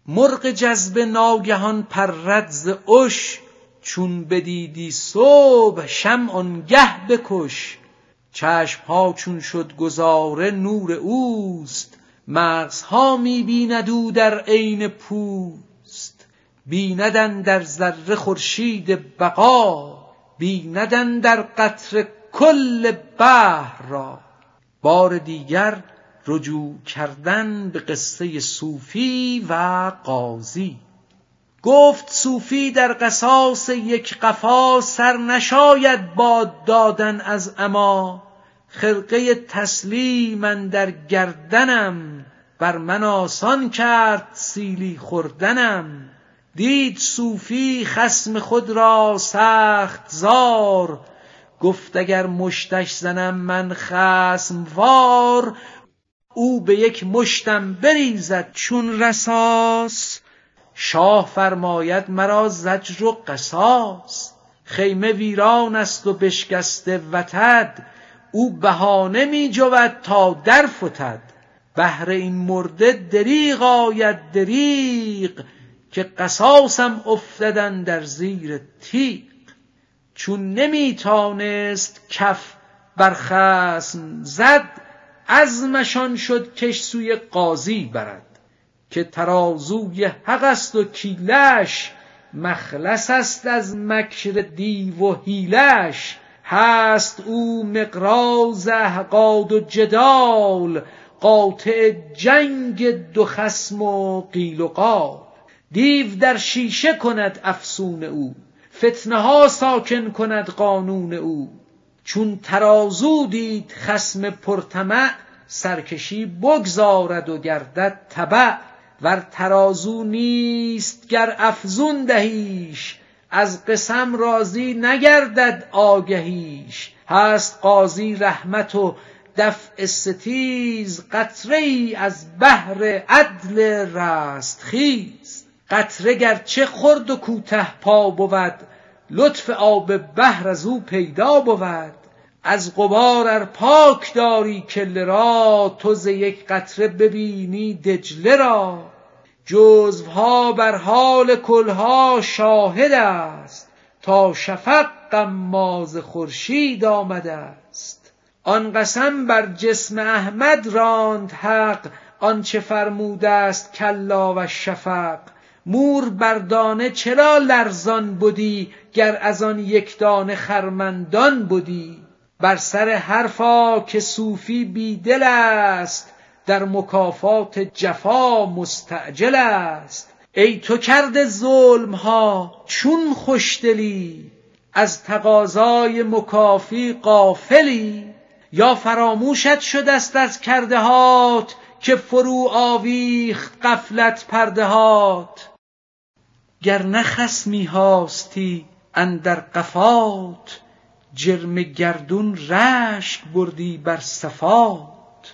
مرغ جذبه ناگهان پرد ز عش، چون بدیدی صبح شمع آنگه بکش. چشمها چون شد گذاره نور اوست، مغزها می بیند او در عین پوست. بیند اندر ذره خورشید بقا، بیند اندر قطره کل بحر را. بار دیگر رجوع کردن به قصه صوفی و قاضی. گفت صوفی در قصاص یک قفا، سر نشاید باد دادن از عما. خرقه تسلیم اندر گردنم، بر من آسان کرد سیلی خوردنم. دید صوفی خصم خود را سخت زار، گفت اگر مشتش زنم من خصم وار. او به یک مشتم بریزد چون رصاص، شاه فرماید مرا زجر و قصاص. خیمه ویران است و بشکسته وتد، او بهانه می جود تا در فتد. بهر این مرده دریغ آید دریغ، که قصاصم افتدن در زیر تیغ. چون نمی تانست کف بر خصم زد، عزمشان شد کش سوی قاضی برد. که ترازوی حق است و کیلش، مخلص است از مکر دیو و حیلش. هست او مقراض احقاد و جدال، قاطع جنگ دو خصم و قیل و قال. دیو در شیشه کند افسون او، فتنه ها ساکن کند قانون او. چون ترازو دید خصم پرطمع، سرکشی بگذارد و گردد تبع. ور ترازو نیست گر افزون دهیش، از قسم راضی نگردد آگهیش. هست قاضی رحمت و دفع ستیز، قطره ای از بحر عدل رستخیز. قطره گرچه خرد و کوته پا بود، لطف آب بحر از او پیدا بود. از غبار ار پاک داری کله را، تو ز یک قطره ببینی دجله را. جزوها بر حال کلها شاهد است، تا شفق غماز خورشید آمده است. آن قسم بر جسم احمد راند حق، آنچه فرموده است کلا و شفق. مور بر دانه چرا لرزان بودی، گر از آن یک دانه خرمندان بودی. بر سر حرفا که صوفی بیدل است، در مکافات جفا مستعجل است. ای تو کرده ظلم ها چون خوشدلی، از تقاضای مکافی غافلی. یا فراموشت شدست از کرده هات، که فرو آویخت غفلت پرده هات. گر نه خصمی هاستی اندر قفات، جرم گردون رشک بردی بر صفات.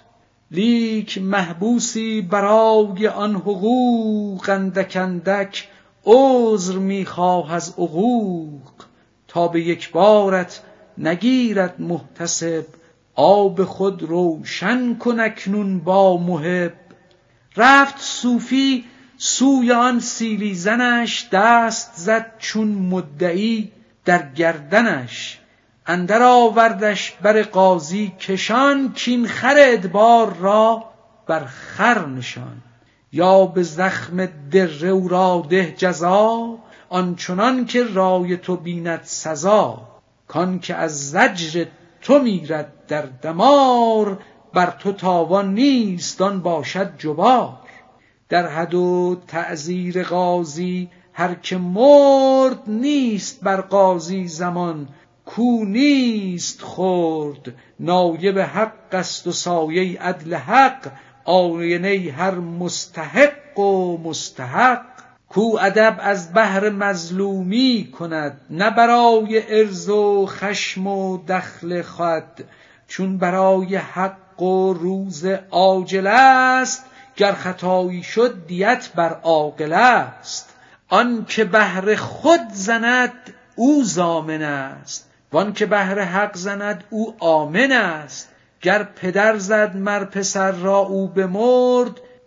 لیک محبوسی برای آن حقوق، اندک اندک عذر میخواه از عقوق. تا به یک بارت نگیرد محتسب، آب خود روشن کن اکنون با محب. رفت صوفی سوی آن سیلی زنش، دست زد چون مدعی در گردنش. اندر آوردش بر قاضی کشان، کین خر ادبار را بر خر نشان. یا به زخم دره او را ده جزا، آنچنان که رای تو بیند سزا. کان که از زجر تو میرد در دمار، بر تو تاوان نیست آن باشد جبار. در حد و تعزیر قاضی هر که مرد، نیست بر قاضی زمان کو نیست خرد. نایب حق است و سایه عدل حق، آینه هر مستحق و مستحق. کو ادب از بهر مظلومی کند، نه برای عرض و خشم و دخل خود. چون برای حق و روز عاجل است، گر خطایی شد دیت بر عاقل است. آن که بهر خود زند او ضامن است، وان که بهر حق زند او آمن است. گر پدر زد مر پسر را او بمرد،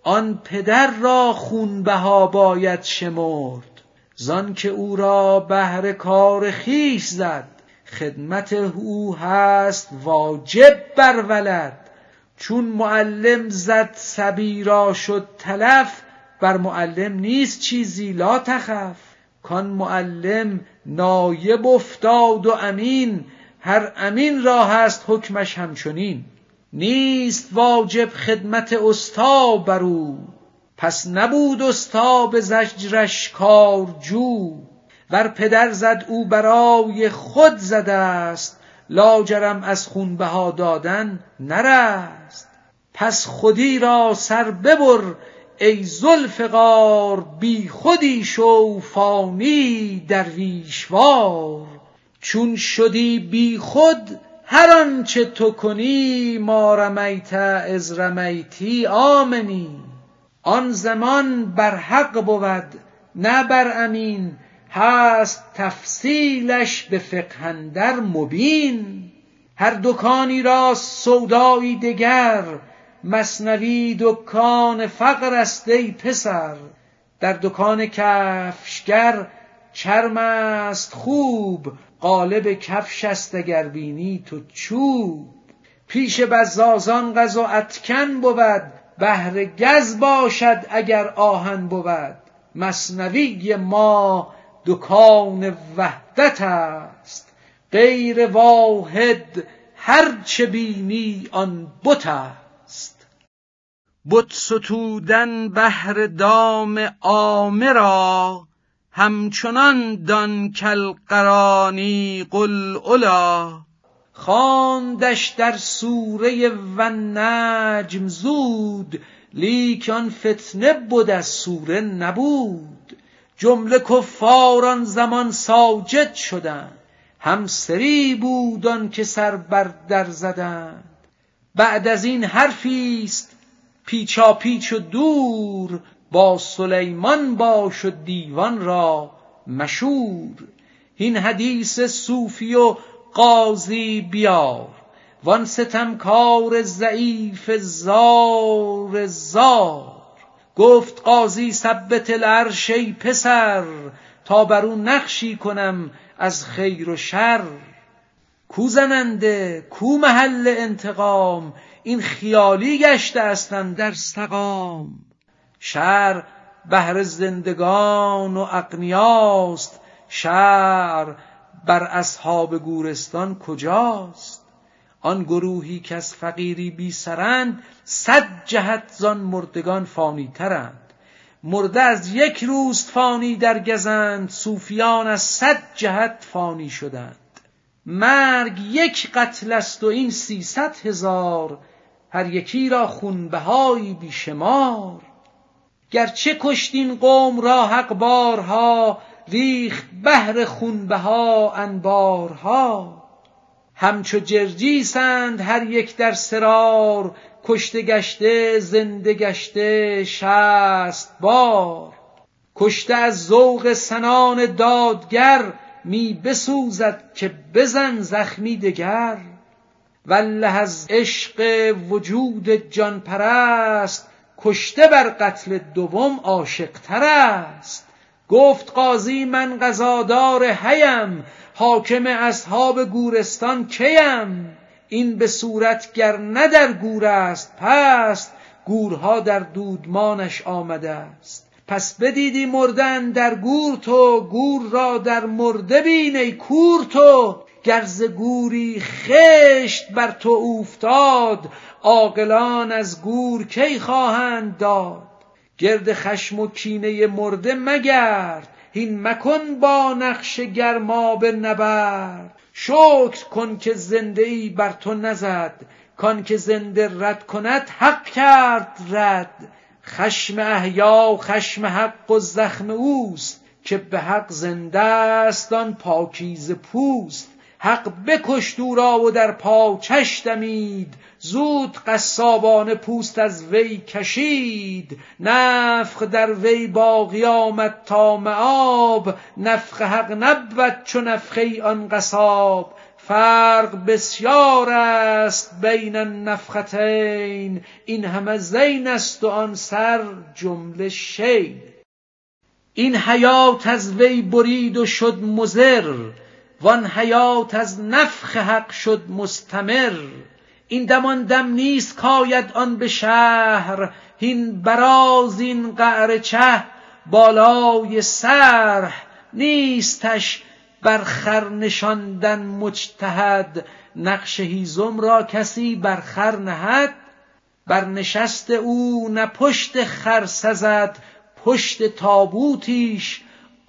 آن پدر را خونبها باید شمرد، زان که او را بهر کار خویش زد. خدمت او هست واجب بر ولد، چون معلم زد صبی را شد تلف. بر معلم نیست چیزی لا تخف، کان معلم نایب افتاد و امین. هر امین را هست حکمش همچنین. نیست واجب خدمت استا برو، پس نبود استا به زجرش کارجو. ور پدر زد او برای خود زده است، لاجرم از خونبها دادن نرست. پس خودی را سر ببر ای ذوالفقار، بی خودی شو فانی درویشوار. چون شدی بی خود هر آنچه تو کنی، ما رمیت اذ رمیتی آمنی. آن زمان بر حق بود نه بر امین، هست تفصیلش به فقه اندر مبین. هر دکانی را سودایی دگر، مثنوی دکان فقر است ای پسر. در دکان کفشگر چرم است خوب، قالب کفش است اگر بینی تو چوب. پیش بزازان غز و اتکن بود، بهر گز باشد اگر آهن بود. مثنوی ما دکان وحدت است، غیر واحد هر چه بینی آن بت است. بت ستودن بهر دام عامه را، همچنان دان کالقرانی قل علا. خواندش در سوره والنجم زود، لیک آن فتنه بد از سوره نبود. جمله کفار آن زمان ساجد شدند، هم سری بود آن که سر بر در زدند. بعد از این حرفیست پیچاپیچ و دور، با سلیمان باش و دیوان را مشور. این حدیث صوفی و قاضی بیار، وان ستمکار ضعیف زار زار. گفت قاضی ثبت العرش ای پسر، تا بر او نقشی کنم از خیر و شر. کو زننده کو محل انتقام، این خیالی گشته است اندر سقام. شرع بهر زندگان و اغنیاست، شرع بر اصحاب گورستان کجاست؟ آن گروهی که از فقیری بی سرند، 100 جهت زان مردگان فانی ترند. مرده از یک روز فانی در گزند، صوفیان از 100 جهت فانی شدند. مرگ یک قتل است و این 300,000، هر یکی را خونبهایی بیشمار. گرچه کشتین قوم را حق بارها، ریخت بهر خونبها انبارها. همچو جرجیسند هر یک در سرار، کشته گشته زنده گشته 60 بار. کشته از ذوق سنان دادگر، می بسوزد که بزن زخمی دگر. والله از عشق وجود جان پرست، کشته بر قتل دوم عاشق تر است. گفت قاضی من قضادار حیم، حاکم اصحاب گورستان کیم. این به صورت گر نه در گور است پست، گورها در دودمانش آمده است. پس بدیدی مردن در گور تو، گور را در مرده بین ای کور تو. گر ز گوری خشت بر تو اوفتاد، عاقلان از گور کی خواهند داد. گرد خشم و کینه مرده مگرد، هین مکن با نقش گرمابه نبرد. شکر کن که زنده ای بر تو نزد، کان که زنده رد کند حق کرد رد. خشم احیا خشم حق و زخم اوست، که به حق زنده است آن پاکیزه پوست. حق بکشت او را و در پاچش دمید، زود قصابانه پوست از وی کشید. نفخ در وی باقی آمد تا مآب، نفخ حق نبود چو نفخه آن قصاب. فرق بسیار است بین النفختین، این همه زین است و آن سر جمله شین. این حیات از وی برید و شد مضر، وان حیات از نفخ حق شد مستمر. این دم آن دم نیست کاید آن به شهر، هین براز این قعر چه بالای سرح. نیستش بر خر نشاندن مجتهد، نقش هیزم را کسی بر خر نهد. بر نشست او نه پشت خر سزد، پشت تابوتیش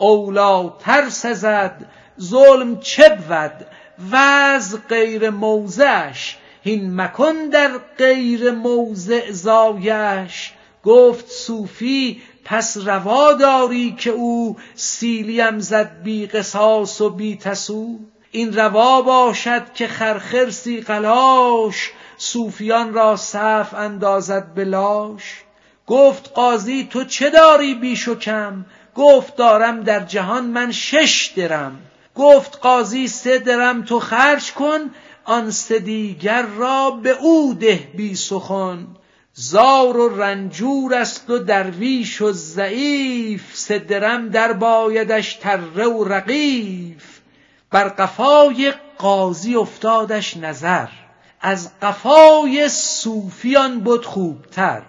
اولاتر سزد. ظلم چه بود وضع غیر موضعش، هین مکن در غیر موضع زایش. گفت صوفی پس روا داری که او، سیلیم زد بی قصاص و بی تسو. این روا باشد که خرخرسی قلاش، صوفیان را صف اندازد به لاش. گفت قاضی تو چه داری بیش و کم، گفت دارم در جهان من 6 درم. گفت قاضی 3 درم تو خرج کن، آن 3 دیگر را به او ده بی سخن. زار و رنجور است و درویش و ضعیف، 3 درم در بایدش تره و رغیف. بر قفای قاضی افتادش نظر، از قفای صوفیان بود خوبتر.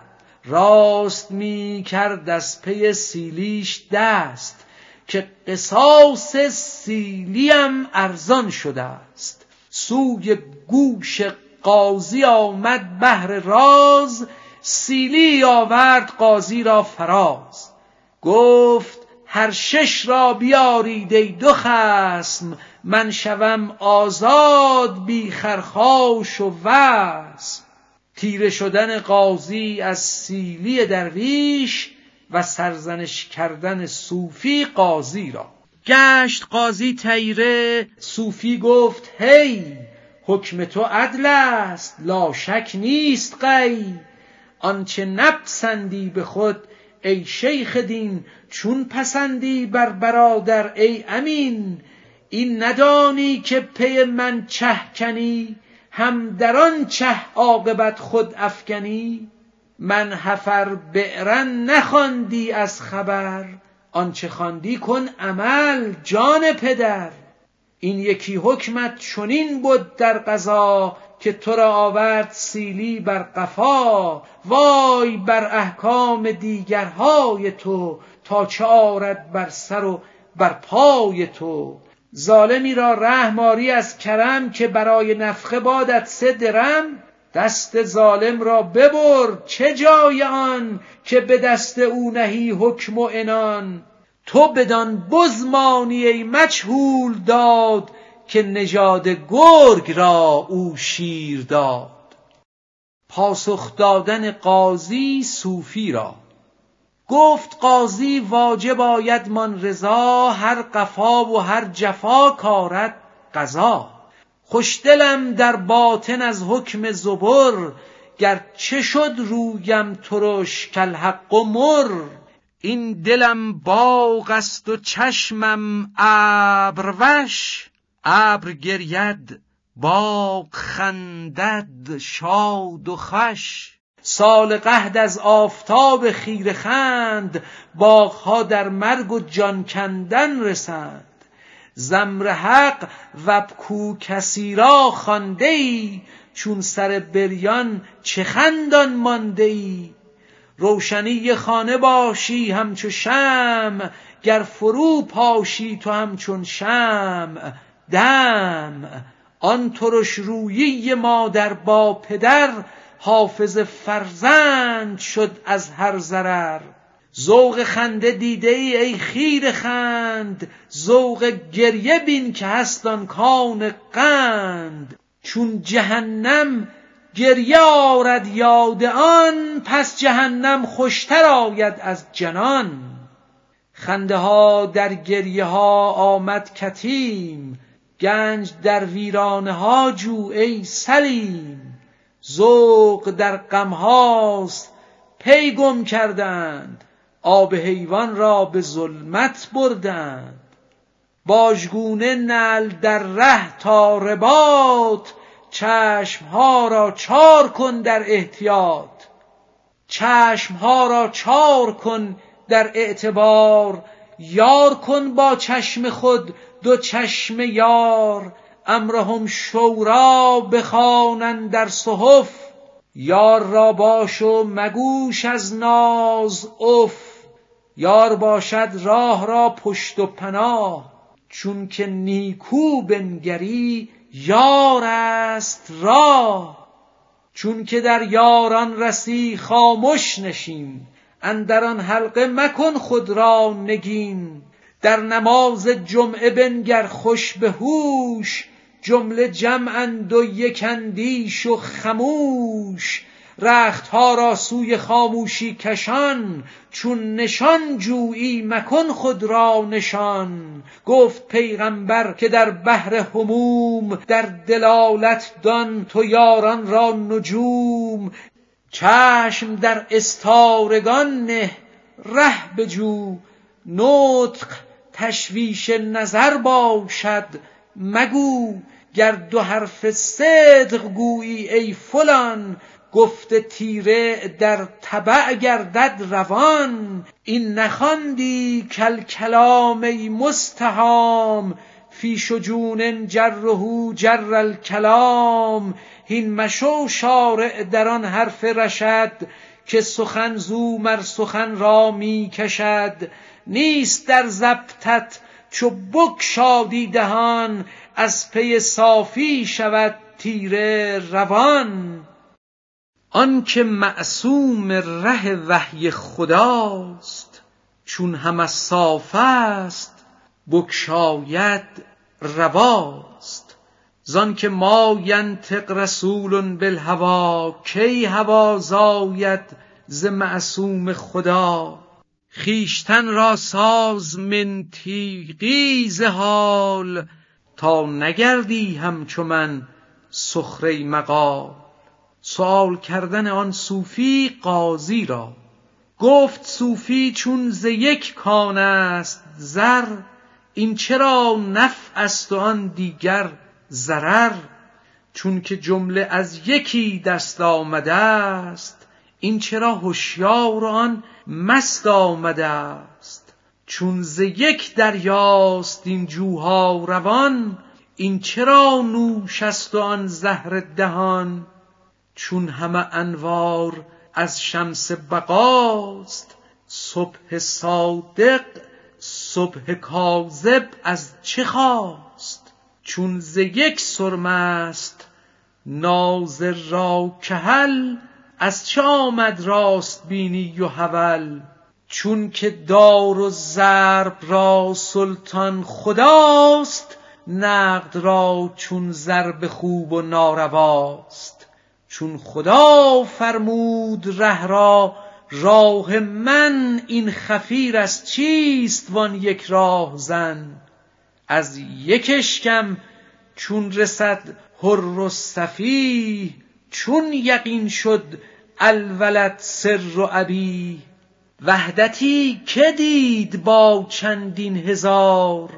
راست می کرد از پی سیلیش دست، که قصاص سیلیم ارزان شده است. سوی گوش قاضی آمد بهر راز، سیلی آورد قاضی را فراز. گفت هر 6 را بیارید ای 2 خصم، من شوم آزاد بی خرخاش و وصم. تیره شدن قاضی از سیلی درویش، و سرزنش کردن صوفی قاضی را. گشت قاضی طیره، صوفی گفت هی، حکم تو عدل است لا شک نیست غی. آنچه نپسندی به خود ای شیخ دین، چون پسندی بر برادر ای امین. این ندانی که پی من چه کنی، هم در آن چه عاقبت خود افکنی. من حفر بئرن نخواندی از خبر، آنچه خواندی کن عمل جان پدر. این یکی حکمت چنین بود در قضا، که تو را آورد سیلی بر قفا. وای بر احکام دیگرهای تو، تا چه آرد بر سر و بر پای تو. ظالمی را رحم آری از کرم، که برای نفخه بادت 3 درم. دست ظالم را ببر چه جای آن، که به دست او نهی حکم و عنان. تو بدان بزمانی ای مجهول داد، که نژاد گرگ را او شیر داد. پاسخ دادن قاضی صوفی را. گفت قاضی واجب آید من رضا، هر قفا و هر جفا کارد قضا. خوشدلم در باطن از حکم زبر، گرچه شد رویم ترش کالحق مر. این دلم باغ است و چشمم ابروش، ابر گرید باغ خندد شاد و خوش. سال قحط از آفتاب خیره خند، باغها در مرگ و جان کندن رسند. زمر حق وابکو کثیرا خوانده ای، چون سر بریان چه خندان مانده ای. روشنی خانه باشی همچو شمع، گر فرو پاشی تو همچون شمع دمع. آن ترش رویی مادر با پدر، حافظ فرزند شد از هر ضرر. ذوق خنده دیده ای خیره خند، ذوق گریه بین که هست آن کان قند. چون جهنم گریه آرد یاد آن، پس جهنم خوشتر آید از جنان. خنده ها در گریه ها آمد کتیم، گنج در ویرانه ها جو ای سلیم. ذوق در غم هاست پی گم کردند، آب حیوان را به ظلمت بردند. باژگونه نعل در ره تا رباط، چشمها را چار کن در احتیاط. چشمها را چار کن در اعتبار، یار کن با چشم خود دو چشم یار. امرهم شورا بخوانند در صحف، یار را باش و مگوش از ناز اف. یار باشد راه را پشت و پناه، چون که نیکو بنگری یار است راه. چون که در یاران رسی خاموش نشین، اندر آن حلقه مکن خود را نگین. در نماز جمعه بنگر خوش به هوش، جمله جمعند و یک اندیش و خموش. رختها را سوی خاموشی کشان، چون نشان جویی مکن خود را نشان. گفت پیغمبر که در بحر هموم، در دلالت دان تو یاران را نجوم. چشم در استارگان نه ره بجو، نطق تشویش نظر باشد مگو. گر دو حرف صدق گویی ای فلان، گفت تیره در تبع گردد روان. این نخواندی کالکلام ای مستهام، فی شجون جره جر الکلام. هین مشو شارع در آن حرف رشد، که سخن زو مر سخن را می کشد. نیست در ضبطت چو بگشادی دهان، از پی صافی شود تیره روان. آن که معصوم ره وحی خداست، چون هم از صاف است بگشاید رواست. زان که ما ینطق رسول بالهوی، کی هوی زاید ز معصوم خدا. خویشتن را ساز من تیغیز حال، تا نگردی همچو من سخره مقال. سؤال کردن آن صوفی قاضی را، گفت صوفی چون ز یک کان است زر، این چرا نفع است و آن دیگر ضرر. چون که جمله از یکی دست آمده است، این چرا هوشیار و آن مست آمده است. چون ز یک دریاست این جوها روان، این چرا نوش است و آن زهر دهان. چون همه انوار از شمس بقاست، صبح صادق صبح کاذب از چه خاست. چون ز یک سرمست ناظر را کحل، از چه آمد راست بینی و حول. چون که دار و ضرب را سلطان خداست، نقد را چون ضرب خوب و نارواست. چون خدا فرمود ره را راه من، این خفیر از چیست وان یک راه زن. از یک اشکم چون رسد حر و صفیح، چون یقین شد الولد سر و ابیه. وحدتی که دید با چندین هزار،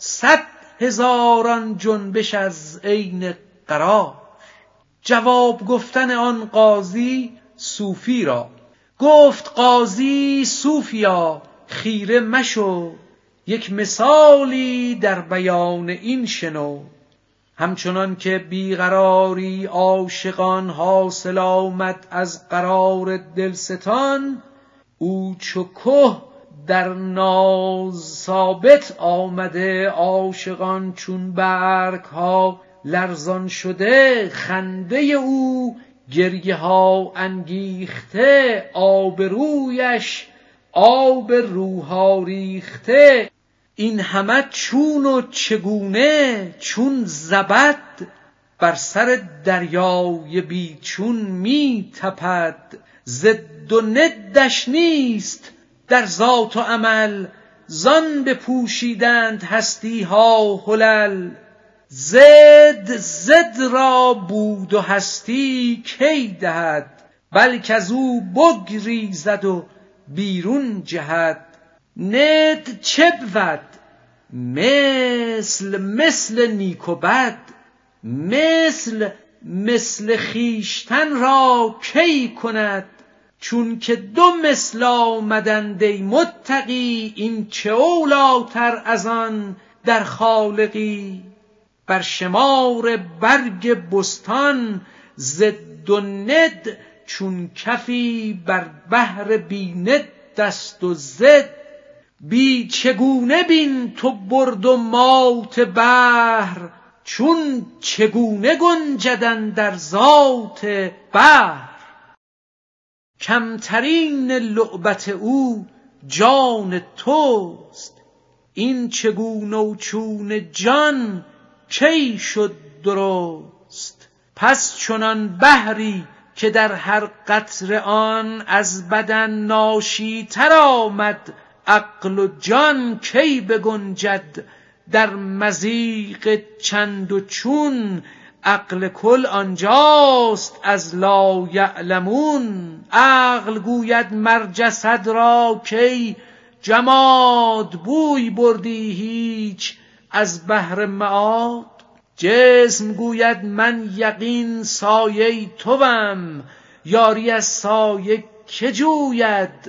100,000 جنبش از عین قرار. جواب گفتن آن قاضی صوفی را، گفت قاضی صوفیا خیره مشو. یک مثالی در بیان این شنو. همچنان که بیقراری عاشقان حاصل آمد از قرار دلستان، او چو که در ناز ثابت آمده. عاشقان چون برگ ها لرزان شده، خنده او گریه ها انگیخته. آب رویش آب روها ریخته. این همه چون و چگونه چون زبد، بر سر دریای بی چون می تپد. ضد و ندش نیست در ذات و عمل، زان بپوشیدند هستی ها حلل. ضد را بود و هستی کی دهد، بلک از او بگریزد و بیرون جهد. ند چه بود مثل نیک و بد، مثل خیشتن را کی کند؟ چون که دو مثل آمدند ای متقی، این چه اولاتر از آن در خالقی. بر شمار برگ بستان ضد و ند، چون کفی بر بحر بی ند دست و ضد. بی چگونه بین تو برد و مات بحر، چون چگونه گنجد اندر ذات بحر. کمترین لعبت او جان توست، این چگونه و چون جان کی شد درست؟ پس چنان بحری که در هر قطره آن، از بدن ناشیتر آمد عقل و جان، کی بگنجد در مضیق چند و چون؟ عقل کل آنجاست از لا یعلمون. عقل گوید مر جسد را کی جماد، بوی بردی هیچ از بحر معاد. جسم گوید من یقین سایه توام، یاری از سایه که جوید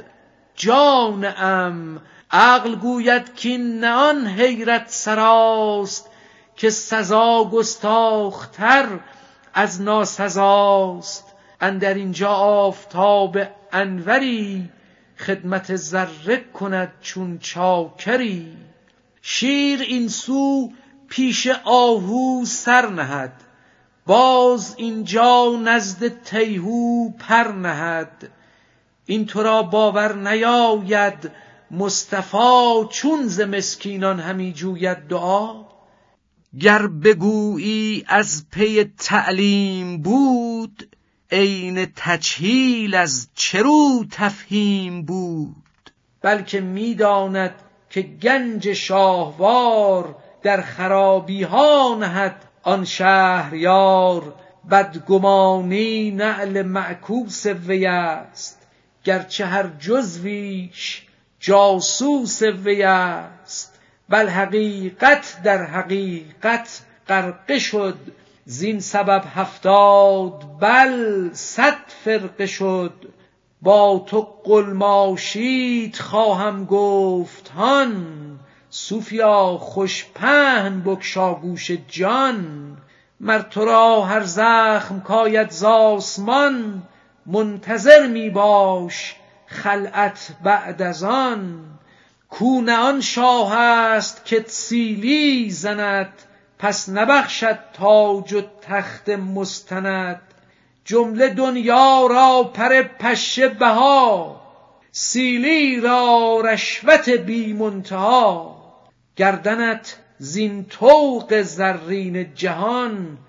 جانم. عقل گوید کین نه آن حیرت سراست، که سزا گستاختر از ناسزاست. اندر اینجا آفتاب انوری، خدمت ذره کند چون چاکری. شیر این سو پیش آهو سر نهد، باز اینجا نزد تیهو پر نهد. این تو را باور نیاید مصطفی، چون ز مسکینان همی جوید دعا. گر بگویی از پی تعلیم بود، عین تجهیل از چه رو تفهیم بود؟ بلکه میداند که گنج شاهوار، در خرابی ها نهد آن شهریار. بدگمانی نعل معکوس وی است، گرچه هر جزویش جاسوس وی است. بل حقیقت در حقیقت غرقه شد، زین سبب 70 بل 100 فرقه شد. با تو قلماشیت خواهم گفت هان، صوفیا خوش پهن بگشا گوش جان. مر تو را هر زخم کاید ز آسمان، منتظر می باش خلعت بعد از آن. کو نه آن شاه است که سیلی زند، پس نبخشد تاج و تخت مستند. جمله دنیا را پر پشه بها، سیلی را رشوت بی منتها. گردنت زین طوق زرین جهان،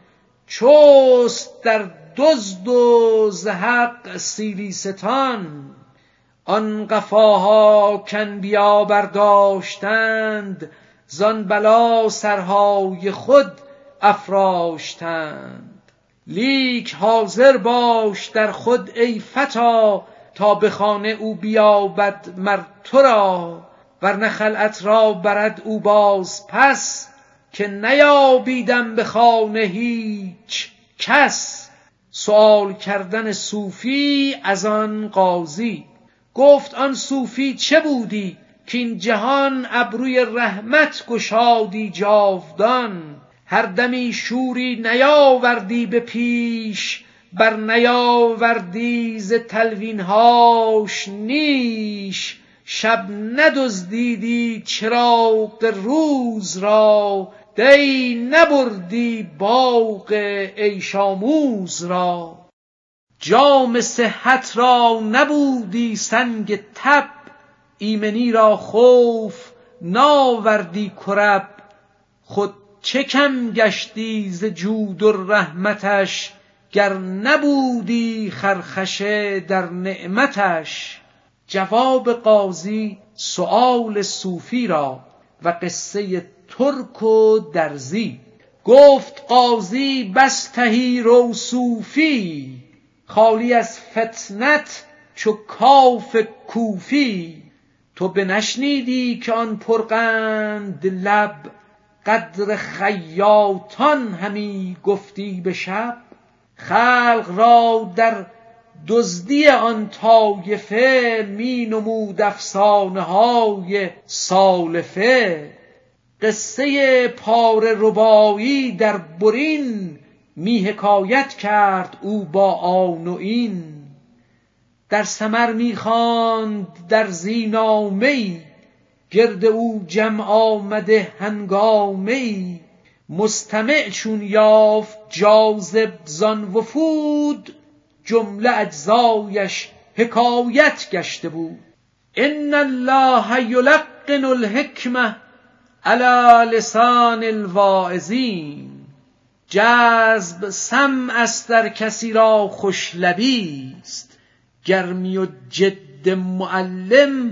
چست در دزد و ز حق سیلی ستان. آن قفاها کانبیا برداشتند، زان بلا سرهای خود افراشتند. لیک حاضر باش در خود ای فتی، تا به خانه او بیابد مر تو را. ورنه خلعت را برد او باز پس، که نیابیدم به خانه هیچ کس. سؤال کردن صوفی از آن قاضی، گفت آن صوفی چه بودی که این جهان ابروی رحمت گشادی جاودان. هر دمی شوری نیاوردی به پیش، بر نیاوردی ز تلوینهاش نیش. شب ندزدیدی چراغ روز را، دی نبردی باغ عیش آموز را. جام صحت را نبودی سنگ تب، ایمنی را خوف ناوردی کرب. خود چه کم گشتی ز جود و رحمتش، گر نبودی خرخشه در نعمتش. جواب قاضی سؤال صوفی را، و قصه ترک و درزی. گفت قاضی بس تهی رو صوفی، خالی از فطنت چو کاف کوفی. تو بنشنیدی که آن پرقند لب قدر خیاطان همی گفتی به شب؟ خلق را در دزدی آن طایفه می نمود افسانه های سالفه. قصه پاره ربایی در برین می حکایت کرد او با آن و این. در سمر می خواند در زینامه‌ای گرد او جمع آمده هنگامه‌ای. مستمع چون یافت جاذب زان وفود جمله اجزایش حکایت گشته بود. ان الله یلقن الحکمة علی لسان الواعظین. جذب سمع است در کسی را خوش لبی است، گرمی و جد معلم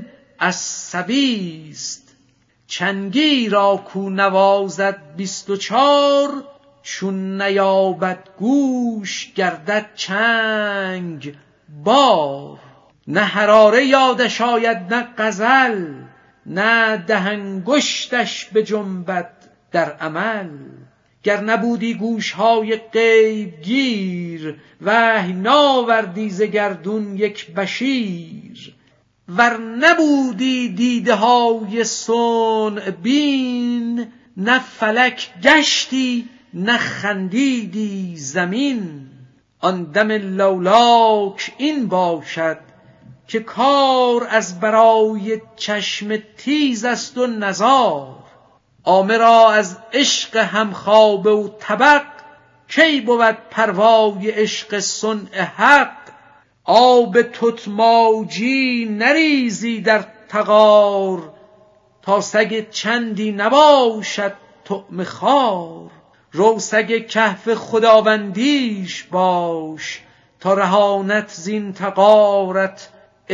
عصبی است. چنگی را کو نوازد 24 چون نیابد گوش گردد چنگ بار. نه حراره یادش آید نه غزل، نه دهنگشتش بجنبد در عمل. گر نبودی گوشهای غیب گیر، وحی ناوردی ز گردون یک بشیر. ور نبودی دیده های صنع بین، نه فلک گشتی نه خندیدی زمین. آن دم لولاک این باشد که کار از برای چشم تیز است و نزار. عامه را از عشق همخوابه و طبق، کی بود پروای عشق صنع حق. آب تتماجی نریزی در تغار، تا سگ چندی نباشد طعمه خوار. رو سگ کهف خداوندیش باش، تا رهانت زین تغارت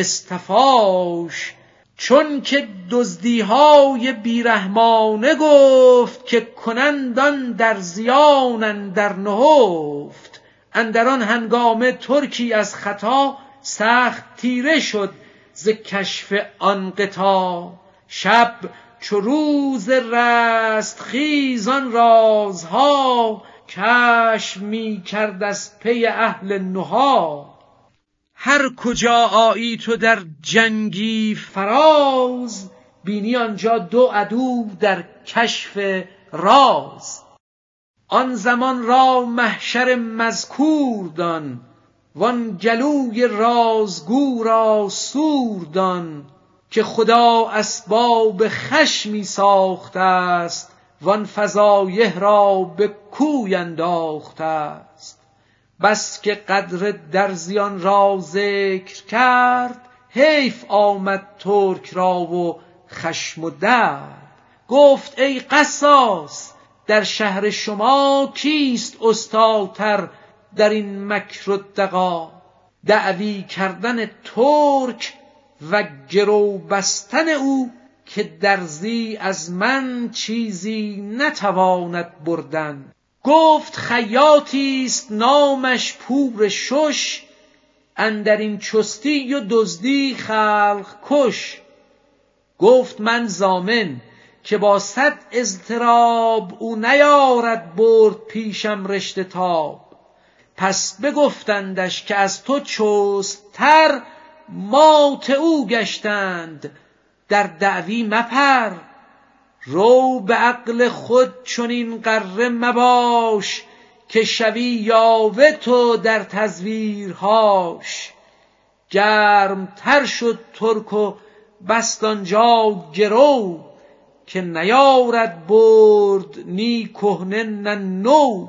استفاش. چون که دزدیهای بیرحمانه گفت، که کنند آن در زیان اندر نهفت. اندر آن هنگامه ترکی از خطا، سخت تیره شد ز کشف آن غطا. شب چو روز رستخیز آن رازها، کشف می کرد از پی اهل نهی. هر کجا آیی تو در جنگی فراز، بینی آنجا دو عدو در کشف راز. آن زمان را محشر مذکور دان، وان گلوی رازگو را سور دان. که خدا اسباب خشمی ساخته است، وان فضایح را به کوی انداخته است. بس که قدر درزیان را ذکر کرد، حیف آمد ترک را و خشم و درد. گفت ای قصاص در شهر شما، کیست استادتر در این مکر و دغا؟ دعوی کردن ترک و گرو بستن او، که درزی از من چیزی نتواند بردن. گفت خیاطیست نامش پور شش، اندر این چستی و دزدی خلق کش. گفت من ضامن که با 100 اضطراب، او نیارد برد پیشم رشته تاب. پس بگفتندش که از تو چست تر، مات او گشتند در دعوی مپر. رو به عقل خود چنین غره مباش، که شوی یاوه تو در تزویرهاش. گرم تر شد ترک و بست آنجا گرو، که نیارد برد نی کهنه نه نو.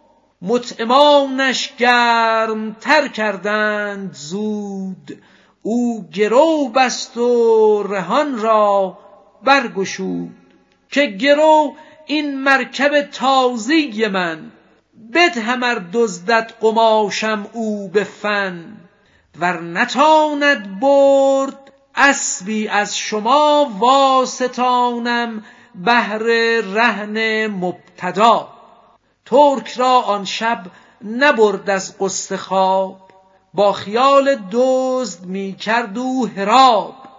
مطعمانش گرم تر کردند زود، او گرو بست و رهان را برگشود. که گرو این مرکب تازی من، بدهم ار دزدد قماشم او به فن. ور نتاند برد اسبی از شما، واستانم بهر رهن مبتدا. ترک را آن شب نبرد از غصه خواب، با خیال دزد می کرد او هراب.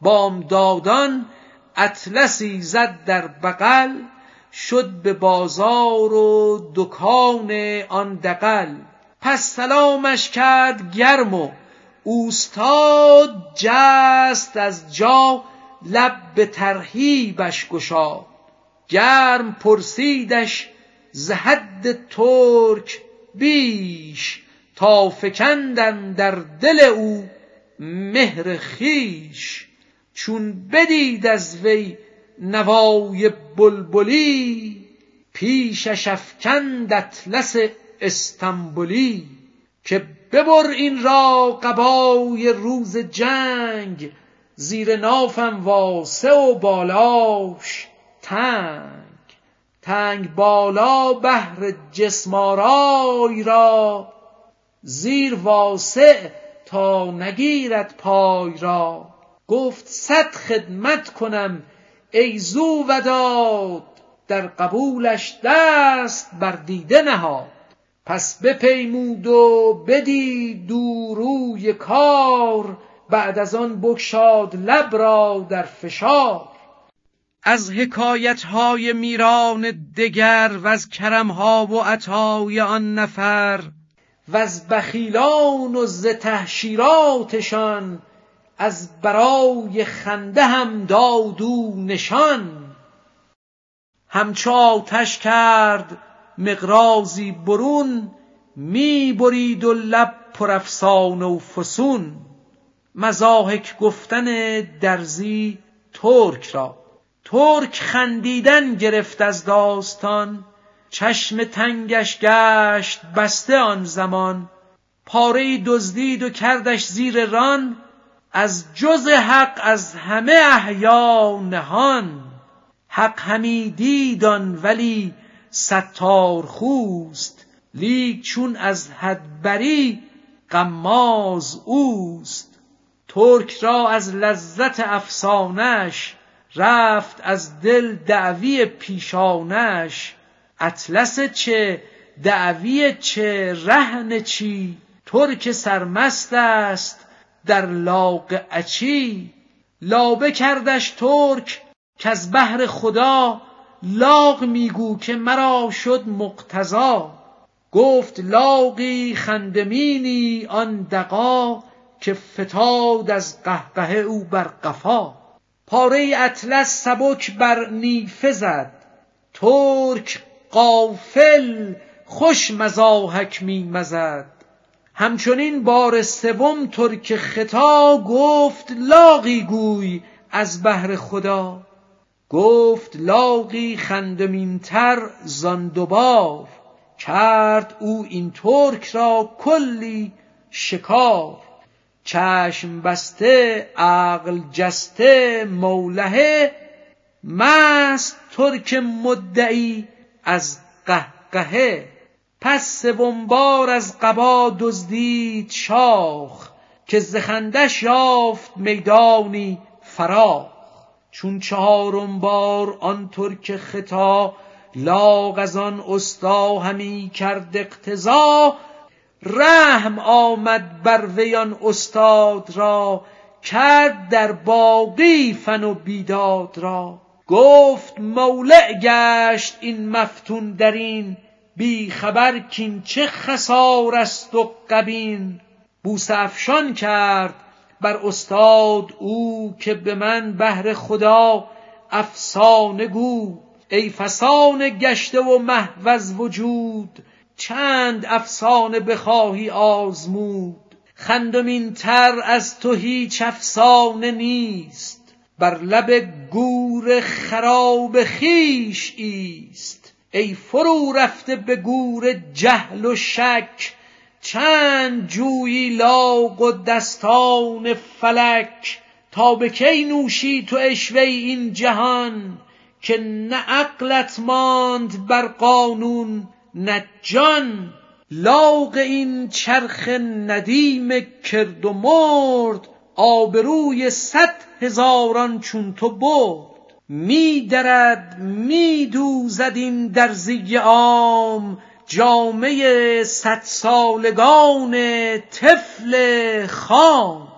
بامدادان اطلسی زد در بغل، شد به بازار و دکان آن دغل. پس سلامش کرد گرم و اوستاد، جست از جا لب به ترحیبش گشاد. گرم پرسیدش ز حد ترک بیش، تا فکندن در دل او مهر خویش. چون بدید از وی نوای بلبلی، پیشش افکند اطلس استنبولی. که ببر این را قبای روز جنگ، زیر نافم واسع و بالاش تنگ. تنگ بالا بهر جسم آرای را، زیر واسع تا نگیرد پای را. گفت 100 خدمت کنم ای زو وداد، در قبولش دست بر دیده نهاد. پس بپیمود و بدید دوروی کار، بعد از آن بگشاد لب را در فشار. از حکایت‌های میران دگر، و از کرم‌ها و عطای آن نفر، و از بخیلان و ز تحشیراتشان، از برای خنده هم داد او نشان. همچو آتش کرد مقراضی برون، می برید و لب پر افسانه و فسون. مضاحک گفتن درزی ترک را، ترک خندیدن گرفت از داستان. چشم تنگش گشت بسته آن زمان، پاره‌ای دزدید و کردش زیر ران. از جز حق از همه احیا نهان، حق همی دید آن ولی ستار خوست. لیک چون از حد بری غماز اوست. ترک را از لذت افسانش، رفت از دل دعوی پیشانش. اطلس چه دعوی چه رهن چی، ترک سرمست است در لاغ اچی. لابه کردش ترک کز بهر خدا، لاغ میگو که مرا شد مقتضا. گفت لاغی خندمینی آن دغا، که فتاد از قهقهه او بر قفا. پاره اطلس سبک بر نیفه زد، ترک غافل خوش مضاحک می مزد. همچنین بار سوم ترک ختا، گفت لاغی گوی از بهر خدا. گفت لاغی خندمین تر زان دوبار، کرد او این ترک را کلی شکار. چشم بسته عقل جسته مولهه، مست ترک مدعی از قهقهه. پس سوم بار از قبا دزدید شاخ، که ز خندش یافت میدانی فراخ. چون چهارم بار آن ترک ختا، لاغ از آن استا همی کرد اقتضا. رحم آمد بر وی آن استاد را، کرد در باقی فن و بیداد را. گفت مولع گشت این مفتون درین، بی خبر کین چه خسار است و غبین. بوسه افشان کرد بر استاد او، که به من بهر خدا افسانه گو. ای فسانه گشته و محو از وجود، چند افسانه بخواهی آزمود. خندمین تر از تو هیچ افسانه نیست، بر لب گور خراب خویش ایست. ای فرو رفته به گور جهل و شک، چند جویی لاغ و دستان فلک. تا به کی نوشی تو عشوه این جهان، که نه عقلت ماند بر قانون نه جان. لاغ این چرخ ندیم کرد و مرد، آبروی 100,000 چون تو برد. می درد می دوزد این درزی عام، جامه 100 سالگان طفل خام.